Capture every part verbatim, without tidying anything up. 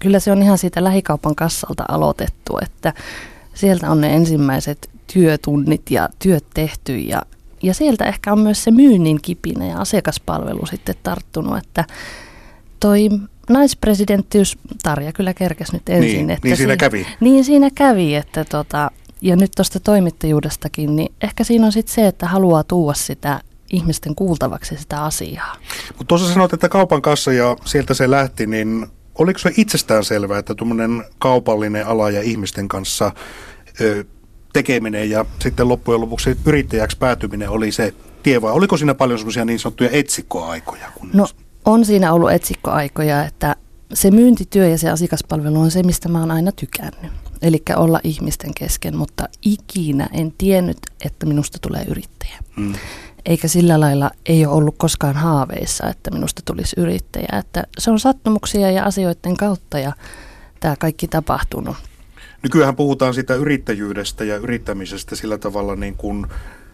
kyllä se on ihan siitä lähikaupan kassalta aloitettu, että sieltä on ne ensimmäiset työtunnit ja työt tehty ja, ja sieltä ehkä on myös se myynnin kipinä ja asiakaspalvelu sitten tarttunut, että toi naispresidenttiys, Tarja kyllä kerkesi nyt ensin. Niin, että niin siinä si- kävi. Niin siinä kävi, että tota, ja nyt tuosta toimittajuudestakin, niin ehkä siinä on sitten se, että haluaa tuoda sitä ihmisten kuultavaksi sitä asiaa. Mutta tuossa sanoit, että kaupan kassa ja sieltä se lähti, niin oliko se itsestään selvää, että tuommoinen kaupallinen ala ja ihmisten kanssa ö, tekeminen ja sitten loppujen lopuksi yrittäjäksi päätyminen oli se tie, vai oliko siinä paljon semmoisia niin sanottuja etsikkoaikoja? No on siinä ollut etsikkoaikoja, että se myyntityö ja se asiakaspalvelu on se, mistä mä oon aina tykännyt. Eli olla ihmisten kesken, mutta ikinä en tiennyt, että minusta tulee yrittäjä. Mm. Eikä sillä lailla ei ole ollut koskaan haaveissa, että minusta tulisi yrittäjä. Että se on sattumuksia ja asioiden kautta ja tämä kaikki tapahtunut. Nykyään puhutaan sitä yrittäjyydestä ja yrittämisestä sillä tavalla niin kuin,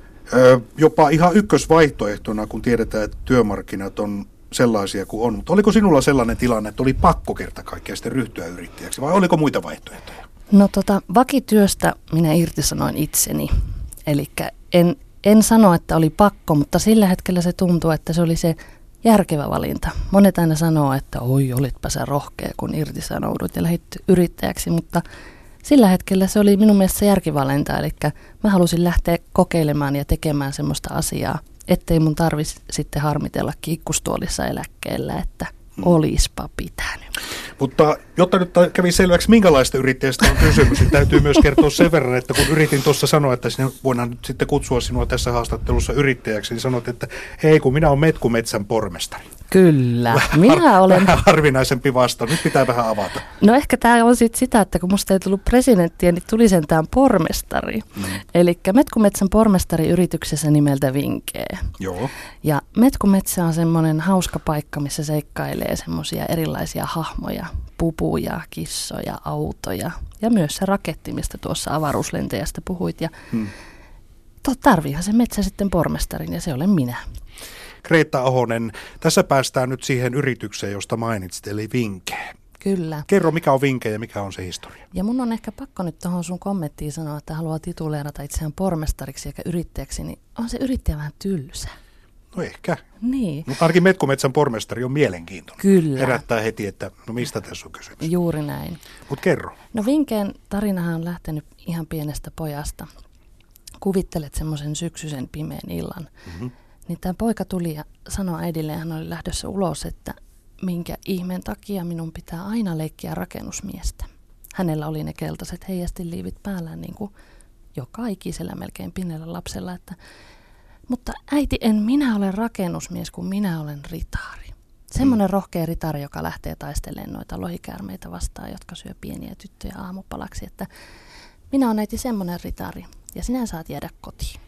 ö, jopa ihan ykkösvaihtoehtona, kun tiedetään, että työmarkkinat on sellaisia kuin on. Mutta oliko sinulla sellainen tilanne, että oli pakko kerta kaikkea sitten ryhtyä yrittäjäksi vai oliko muita vaihtoehtoja? No tota, vakityöstä minä irtisanoin itseni. Eli en, en sano, että oli pakko, mutta sillä hetkellä se tuntui, että se oli se järkevä valinta. Monet aina sanoo, että oi, olitpa sä rohkea, kun irtisanoudut ja lähdit yrittäjäksi, mutta sillä hetkellä se oli minun mielestä se järkivalinta. Eli mä halusin lähteä kokeilemaan ja tekemään semmoista asiaa, ettei mun tarvitsisi sitten harmitella kiikkustuolissa eläkkeellä, että olispa pitänyt. Mutta jotta nyt kävi selväksi, minkälaista yrittäjästä on kysymys, niin täytyy myös kertoa sen verran, että kun yritin tuossa sanoa, että sinä voidaan nyt sitten kutsua sinua tässä haastattelussa yrittäjäksi, niin sanoit, että hei, kun minä olen Metkumetsän pormestari. Kyllä, minä olen. Vähän harvinaisempi vastaus, nyt pitää vähän avata. No ehkä tämä on sitten sitä, että kun musta ei tullut presidenttiä, niin tuli sentään pormestari. Mm. Eli Metkumetsän pormestari yrityksessä nimeltä Vinkee. Joo. Ja Metkumetsä on semmoinen hauska paikka, missä seikkailee semmoisia erilaisia hahmoja, pupuja, kissoja, autoja ja myös se raketti, mistä tuossa avaruuslentäjästä puhuit. Ja mm. tarviihan se metsä sitten pormestarin ja se olen minä. Kreetta Ahonen, tässä päästään nyt siihen yritykseen, josta mainitsit, eli Vinkee. Kyllä. Kerro, mikä on Vinkee ja mikä on se historia? Ja mun on ehkä pakko nyt tuohon sun kommenttiin sanoa, että haluaa tituleerata itseään pormestariksi eikä yrittäjäksi, niin on se yrittäjä vähän tylsä. No ehkä. Niin. Mutta ainakin Metkumetsän pormestari on mielenkiintoinen. Kyllä. Herättää heti, että no mistä tässä on kysymys. Juuri näin. Mutta kerro. No Vinkeen tarinahan on lähtenyt ihan pienestä pojasta. Kuvittelet semmoisen syksyisen pimeän illan. Mm-hmm. Niin tämä poika tuli ja sanoi äidille, hän oli lähdössä ulos, että minkä ihmeen takia minun pitää aina leikkiä rakennusmiestä. Hänellä oli ne keltaiset heijastiliivit päällään niin kuin joka ikisellä melkein pienellä lapsella, että mutta äiti, en minä ole rakennusmies, kun minä olen ritaari. Semmoinen mm. rohkea ritaari, joka lähtee taistelemaan noita lohikäärmeitä vastaan, jotka syö pieniä tyttöjä aamupalaksi, että minä olen äiti semmoinen ritaari ja sinä saat jäädä kotiin.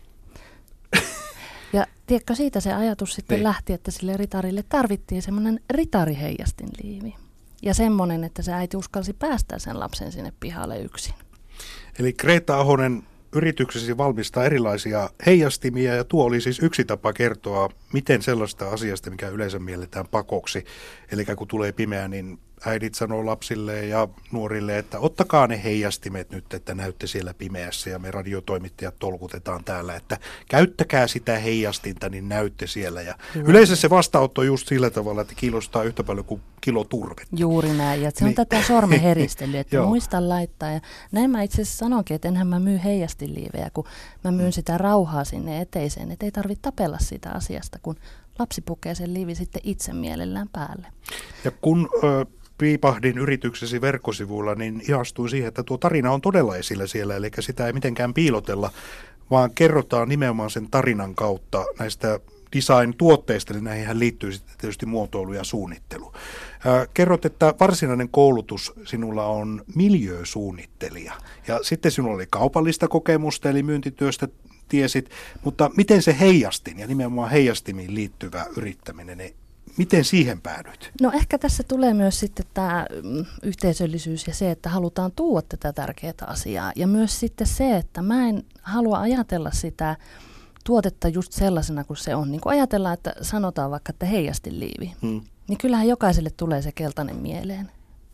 Ja tiedätkö, siitä se ajatus sitten Ei. lähti, että sille ritarille tarvittiin semmoinen ritariheijastinliivi. Ja semmoinen, että se äiti uskalsi päästää sen lapsen sinne pihalle yksin. Eli Kreetta Ahonen, yrityksesi valmistaa erilaisia heijastimia ja tuo oli siis yksi tapa kertoa, miten sellaista asiasta, mikä yleensä mielletään pakoksi. Eli kun tulee pimeä, niin äidit sanoo lapsille ja nuorille, että ottakaa ne heijastimet nyt, että näytte siellä pimeässä ja me radiotoimittajat tolkutetaan täällä, että käyttäkää sitä heijastinta, niin näytte siellä. Ja yleensä se vastaanotto on just sillä tavalla, että kiinnostaa yhtä paljon kuin kilo turvetta. Juuri näin, ja se on niin. tätä sormen heristelyä, että muista laittaa. Ja näin mä itse asiassa sanonkin, että enhän mä myy heijastiliivejä, kun mä myyn sitä rauhaa sinne eteiseen, että ei tarvitse tapella siitä asiasta, kun lapsi pukee sen liivi sitten itse mielellään päälle. Ja kun ö, piipahdin yrityksesi verkkosivuilla, niin ihastuin siihen, että tuo tarina on todella esillä siellä, eli sitä ei mitenkään piilotella, vaan kerrotaan nimenomaan sen tarinan kautta näistä design-tuotteista, niin näihin liittyy sitten tietysti muotoilu ja suunnittelu. Ää, kerrot, että varsinainen koulutus sinulla on miljöösuunnittelija, ja sitten sinulla oli kaupallista kokemusta, eli myyntityöstä tiesit, mutta miten se heijastin ja nimenomaan heijastimiin liittyvä yrittäminen, niin miten siihen päädyit? No ehkä tässä tulee myös sitten tämä yhteisöllisyys ja se, että halutaan tuoda tätä tärkeää asiaa. Ja myös sitten se, että mä en halua ajatella sitä tuotetta just sellaisena kuin se on. Niin kuin ajatellaan, että sanotaan vaikka, että heijastiliivi. Hmm. Niin kyllähän jokaiselle tulee se keltainen mieleen.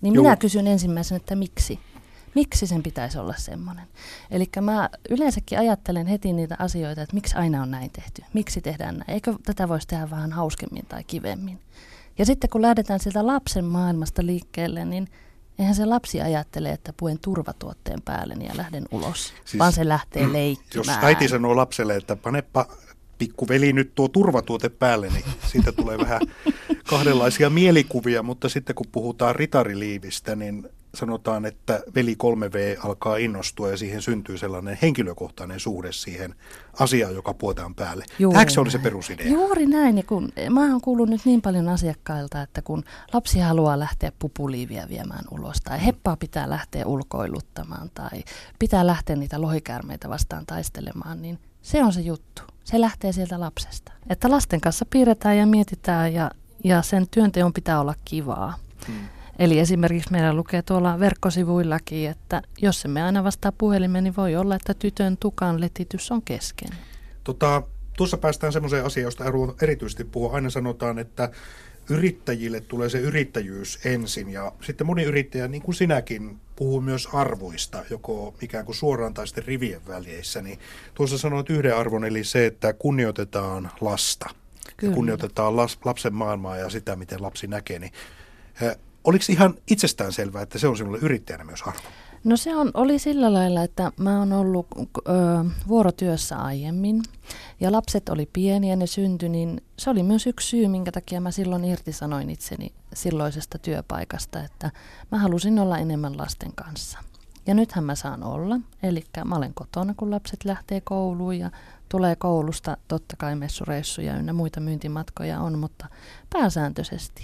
Niin Juu. minä kysyn ensimmäisenä, että miksi? Miksi sen pitäisi olla semmoinen? Eli mä yleensäkin ajattelen heti niitä asioita, että miksi aina on näin tehty? Miksi tehdään näin? Eikö tätä voisi tehdä vähän hauskemmin tai kivemmin? Ja sitten kun lähdetään sieltä lapsen maailmasta liikkeelle, niin eihän se lapsi ajattele, että puen turvatuotteen päälle ja lähden ulos, siis, vaan se lähtee leikkimään. Jos äiti sanoo lapselle, että panepa pikkuveli nyt tuo turvatuote päälle, niin siitä tulee vähän kahdenlaisia mielikuvia, mutta sitten kun puhutaan ritariliivistä, niin sanotaan, että veli kolme V alkaa innostua ja siihen syntyy sellainen henkilökohtainen suhde siihen asiaan, joka puetaan päälle. Tämäkö se oli se perusidea? Juuri näin. Ja kun, mä oon kuullut nyt niin paljon asiakkailta, että kun lapsi haluaa lähteä pupuliiviä viemään ulos tai heppaa pitää lähteä ulkoiluttamaan tai pitää lähteä niitä lohikäärmeitä vastaan taistelemaan, niin se on se juttu. Se lähtee sieltä lapsesta. Että lasten kanssa piirretään ja mietitään ja, ja sen työnteon pitää olla kivaa. Hmm. Eli esimerkiksi meillä lukee tuolla verkkosivuillakin, että jos emme aina vastaa puhelimeen, niin voi olla, että tytön tukan letitys on kesken. Tota, tuossa päästään semmoiseen asiaan, josta erityisesti puhua. Aina sanotaan, että yrittäjille tulee se yrittäjyys ensin. Ja sitten moni yrittäjä, niin kuin sinäkin, puhuu myös arvoista, joko ikään kuin suoraan tai sitten rivien välissä. Niin tuossa sanoit yhden arvon, eli se, että kunnioitetaan lasta. Ja kunnioitetaan las, lapsen maailmaa ja sitä, miten lapsi näkee. Niin, äh, oliko ihan itsestään selvää, että se on sinulle yrittäjänä myös arvo? No se on, oli sillä lailla, että mä oon ollut ö, vuorotyössä aiemmin ja lapset oli pieniä ja ne syntyi, niin se oli myös yksi syy, minkä takia mä silloin irtisanoin itseni silloisesta työpaikasta, että mä halusin olla enemmän lasten kanssa. Ja nythän mä saan olla, eli mä olen kotona, kun lapset lähtee kouluun ja tulee koulusta, totta kai messureissuja ynnä muita myyntimatkoja on, mutta pääsääntöisesti.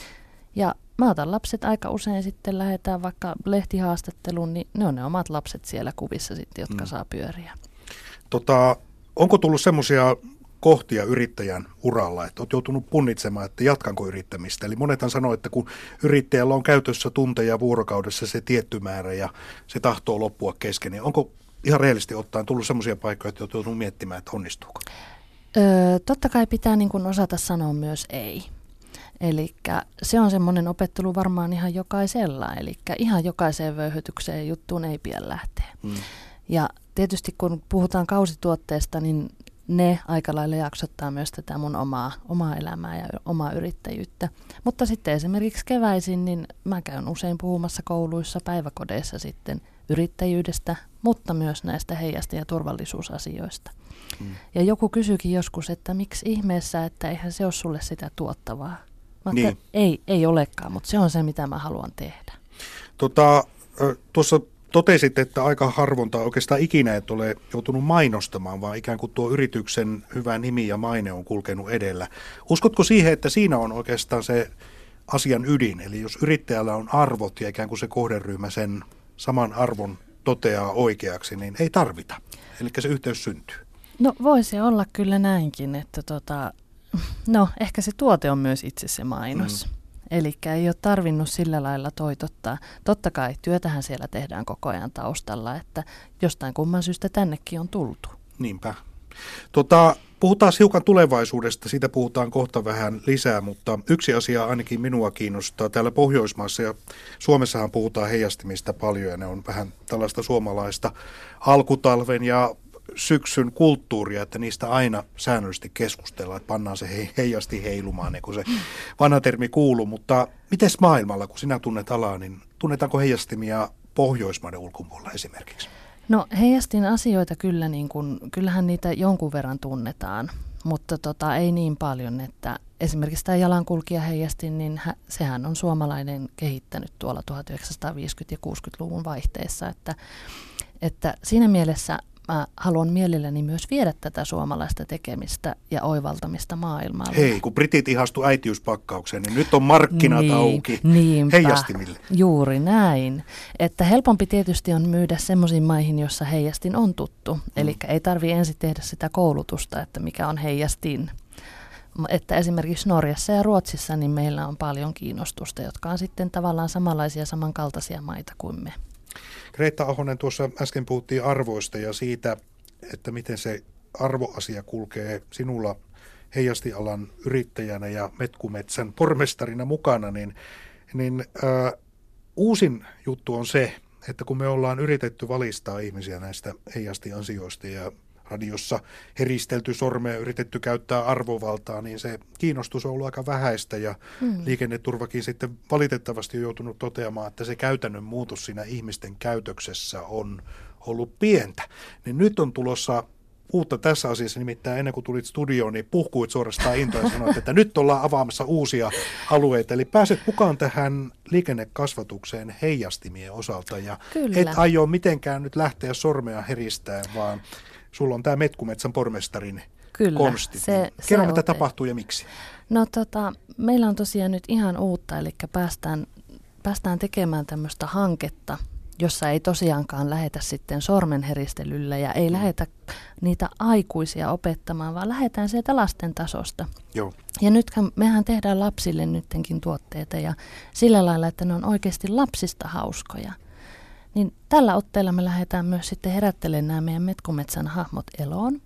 Ja mä otan lapset aika usein sitten, lähdetään vaikka lehtihaastatteluun, niin ne on ne omat lapset siellä kuvissa sitten, jotka mm. saa pyöriä. Tota, onko tullut semmoisia kohtia yrittäjän uralla, että olet joutunut punnitsemaan, että jatkanko yrittämistä? Eli monethan sanoo, että kun yrittäjällä on käytössä tunteja vuorokaudessa se tietty määrä ja se tahtoo loppua kesken, niin onko ihan rehellisesti ottaen tullut semmoisia paikkoja, että olet joutunut miettimään, että onnistuuko? Öö, totta kai pitää niin kuin osata sanoa myös ei. Eli se on semmoinen opettelu varmaan ihan jokaisella, eli ihan jokaiseen vöyhytykseen juttuun ei pidä lähteä. Mm. Ja tietysti kun puhutaan kausituotteesta, niin ne aika lailla jaksottaa myös tätä mun omaa, omaa elämää ja omaa yrittäjyyttä. Mutta sitten esimerkiksi keväisin, niin mä käyn usein puhumassa kouluissa, päiväkodeissa sitten yrittäjyydestä, mutta myös näistä heijasta- ja turvallisuusasioista. Mm. Ja joku kysyykin joskus, että miksi ihmeessä, että eihän se ole sulle sitä tuottavaa. Mä niin. ei, ei olekaan, mutta se on se, mitä mä haluan tehdä. Tota, tuossa totesit, että aika harvoin tai oikeastaan ikinä et ole joutunut mainostamaan, vaan ikään kuin tuo yrityksen hyvä nimi ja maine on kulkenut edellä. Uskotko siihen, että siinä on oikeastaan se asian ydin? Eli jos yrittäjällä on arvot ja ikään kuin se kohderyhmä sen saman arvon toteaa oikeaksi, niin ei tarvita. Eli se yhteys syntyy. No voisi olla kyllä näinkin, että tota, no ehkä se tuote on myös itse se mainos. Mm. Eli ei ole tarvinnut sillä lailla toitottaa. Totta kai työtähän siellä tehdään koko ajan taustalla, että jostain kumman syystä tännekin on tultu. Niinpä. Tota, puhutaan hiukan tulevaisuudesta, siitä puhutaan kohta vähän lisää, mutta yksi asia ainakin minua kiinnostaa. Täällä Pohjoismaissa ja Suomessahan puhutaan heijastimista paljon ja ne on vähän tällaista suomalaista alkutalven ja syksyn kulttuuria, että niistä aina säännöllisesti keskustellaan, että pannaan se he, heijasti heilumaan, niin kuin se vanha termi kuuluu. Mutta mites maailmalla, kun sinä tunnet alaa, niin tunnetaanko heijastimia Pohjoismaiden ulkopuolella esimerkiksi? No heijastin asioita kyllä, niin kun, kyllähän niitä jonkun verran tunnetaan, mutta tota, ei niin paljon, että esimerkiksi tämä jalankulkijaheijastin, niin hä, sehän on suomalainen kehittänyt tuolla tuhatyhdeksänsataaviisikymmentä- ja kuusikymmentäluvun vaihteessa, että, että siinä mielessä mä haluan mielelläni myös viedä tätä suomalaista tekemistä ja oivaltamista maailmalle. Hei, kun britit ihastu äitiyspakkaukseen, niin nyt on markkinat niin, auki niinpä, heijastimille. Juuri näin. Että helpompi tietysti on myydä semmoisiin maihin, jossa heijastin on tuttu. Mm. Eli ei tarvitse ensin tehdä sitä koulutusta, että mikä on heijastin. Että esimerkiksi Norjassa ja Ruotsissa niin meillä on paljon kiinnostusta, jotka on sitten tavallaan samanlaisia samankaltaisia maita kuin me. Reetta Ahonen, tuossa äsken puhuttiin arvoista ja siitä, että miten se arvoasia kulkee sinulla heijastialan yrittäjänä ja Metkumetsän pormestarina mukana, niin, niin äh, uusin juttu on se, että kun me ollaan yritetty valistaa ihmisiä näistä heijastiasioista ja radiossa heristelty sormea, yritetty käyttää arvovaltaa, niin se kiinnostus on ollut aika vähäistä ja hmm. liikenneturvakin sitten valitettavasti on joutunut toteamaan, että se käytännön muutos siinä ihmisten käytöksessä on ollut pientä. Niin nyt on tulossa uutta tässä asiassa, nimittäin ennen kuin tulit studioon, niin puhkuit suorastaan intoa ja sanoit, että nyt ollaan avaamassa uusia alueita. Eli pääset mukaan tähän liikennekasvatukseen heijastimien osalta ja Kyllä. et aio mitenkään nyt lähteä sormea heristään, vaan sulla on tämä Metkumetsän pormestarin Kyllä, konsti. se, Kerro, se mitä ote. tapahtuu ja miksi. No tota, meillä on tosiaan nyt ihan uutta, eli päästään, päästään tekemään tämmöistä hanketta, jossa ei tosiaankaan lähetä sitten sormenheristelyllä ja ei lähetä niitä aikuisia opettamaan, vaan lähdetään sieltä lasten tasosta. Joo. Ja nythän mehän tehdään lapsille nyttenkin tuotteita ja sillä lailla, että ne on oikeasti lapsista hauskoja. Niin tällä otteella me lähdetään myös sitten herättelemään nämä meidän Metkumetsän hahmot eloon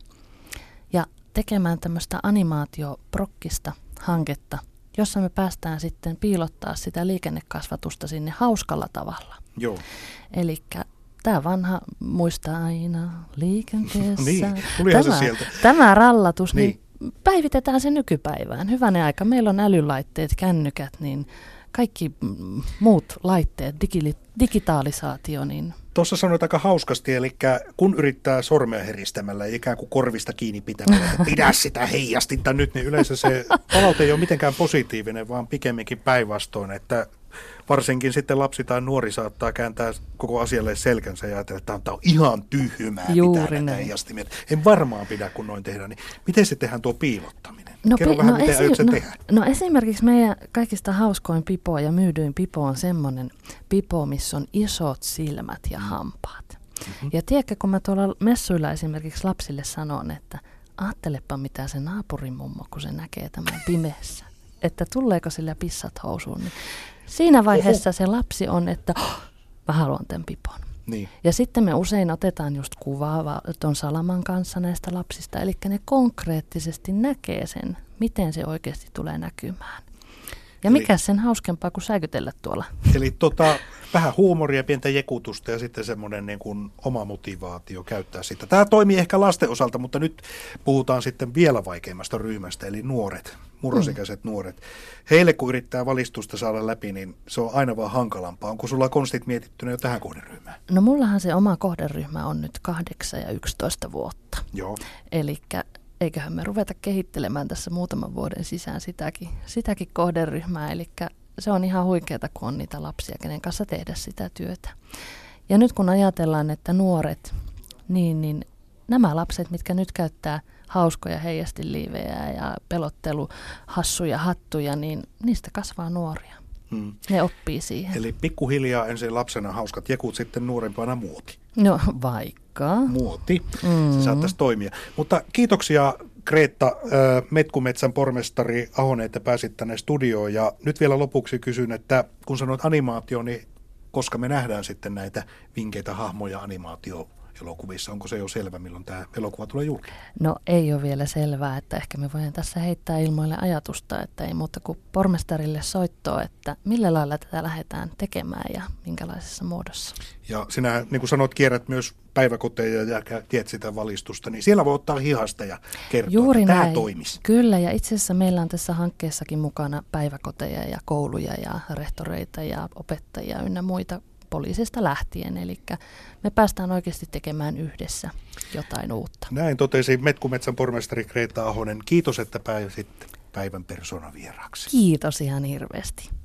ja tekemään tämmöistä animaatioprokkista hanketta, jossa me päästään sitten piilottaa sitä liikennekasvatusta sinne hauskalla tavalla. Joo. Elikkä tämä vanha muista aina liikenteessä. Niin, tulihan tämä, se sieltä. Tämä rallatus, niin. niin päivitetään se nykypäivään. Hyvänen aika. Meillä on älylaitteet, kännykät, niin kaikki muut laitteet, digi, digitalisaatio. Niin tuossa sanoit aika hauskasti, eli kun yrittää sormea heristämällä ja ikään kuin korvista kiinni pitämällä, että pidä sitä heijastinta nyt, niin yleensä se palaute ei ole mitenkään positiivinen, vaan pikemminkin päinvastoin, että varsinkin sitten lapsi tai nuori saattaa kääntää koko asialle selkänsä ja ajatella, että tämä on ihan tyhmää, pitää näitä heijastimia. En varmaan pidä, kun noin tehdään. Niin miten se tehdään tuo piilottaminen? No, Kerro pi- vähän, no, miten esi- aiot sen no, tehdä? No esimerkiksi meidän kaikista hauskoin pipo ja myydyin pipo on semmoinen pipo, missä on isot silmät ja hampaat. Mm-hmm. Ja tiedätkö, kun mä tuolla messuilla esimerkiksi lapsille sanon, että ajattelepa mitä se naapurin mummo, kun se näkee tämän pimeässä, että tuleeko sillä pissat housuun, niin siinä vaiheessa Oho. se lapsi on, että oh, mä haluan tämän pipon. Niin. Ja sitten me usein otetaan just kuvaa ton Salaman kanssa näistä lapsista, eli ne konkreettisesti näkee sen, miten se oikeasti tulee näkymään. Ja mikä sen hauskempaa kuin säikytellä tuolla. Eli tota, vähän huumoria, pientä jekutusta ja sitten semmoinen niin kuin oma motivaatio käyttää sitä. Tämä toimii ehkä lasten osalta, mutta nyt puhutaan sitten vielä vaikeimmasta ryhmästä, eli nuoret, murrosikäiset mm. nuoret. Heille kun yrittää valistusta saada läpi, niin se on aina vaan hankalampaa. Onko sulla konstit mietittynä jo tähän kohderyhmään? No mullahan se oma kohderyhmä on nyt kahdeksan ja yksitoista vuotta. Joo. Elikkä eiköhän me ruveta kehittelemään tässä muutaman vuoden sisään sitäkin, sitäkin kohderyhmää. Eli se on ihan huikeata, kun on niitä lapsia, kenen kanssa tehdä sitä työtä. Ja nyt kun ajatellaan, että nuoret, niin, niin nämä lapset, mitkä nyt käyttää hauskoja heijastiliivejä ja pelotteluhassuja hattuja, niin niistä kasvaa nuoria. Hmm. Ne oppii siihen. Eli pikkuhiljaa ensin lapsena hauskat jekut, sitten nuorempana muoti. No vaikka. Muoti, mm. se saattaisi toimia. Mutta kiitoksia Kreetta, Metkumetsän pormestari Ahonen, että pääsit tänne studioon. Ja nyt vielä lopuksi kysyn, että kun sanoit animaatio, niin koska me nähdään sitten näitä vinkeitä hahmoja animaatioelokuvissa, onko se jo selvä, milloin tämä elokuva tulee julki? No ei ole vielä selvää, että ehkä me voidaan tässä heittää ilmoille ajatusta, että ei muuta kuin pormestarille soittoa, että millä lailla tätä lähdetään tekemään ja minkälaisessa muodossa. Ja sinä, niin kuin sanoit, kierrät myös päiväkoteja ja tiedät sitä valistusta, niin siellä voi ottaa hihasta ja kertoa, Juuri että näin. tämä toimisi. Kyllä, ja itse asiassa meillä on tässä hankkeessakin mukana päiväkoteja ja kouluja ja rehtoreita ja opettajia ynnä muita poliisista lähtien, eli me päästään oikeasti tekemään yhdessä jotain uutta. Näin totesi Metkumetsän pormestari Kreetta Ahonen. Kiitos, että pääsit päivän persoonan vieraaksi. Kiitos ihan hirveästi.